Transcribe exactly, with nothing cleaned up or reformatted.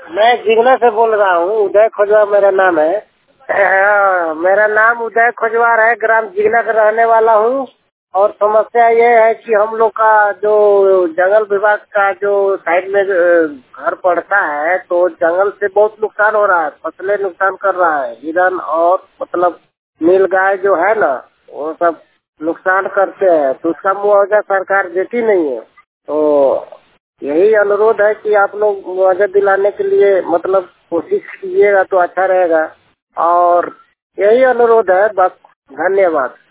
मैं जिगना से बोल रहा हूँ। उदय खोजवार मेरा नाम है। हाँ, मेरा नाम उदय खोजवार है। ग्राम जिगना का रहने वाला हूँ। और समस्या ये है कि हम लोग का जो जंगल विभाग का जो साइड में घर पड़ता है, तो जंगल से बहुत नुकसान हो रहा है। फसलें नुकसान कर रहा है। हिरन और मतलब नीलगाय जो है ना, वो सब नुकसान करते हैं। तो उसका मुआवजा सरकार देती नहीं है। तो यही अनुरोध है कि आप लोग मुआवजा दिलाने के लिए मतलब कोशिश कीजिएगा तो अच्छा रहेगा। और यही अनुरोध है। बस धन्यवाद।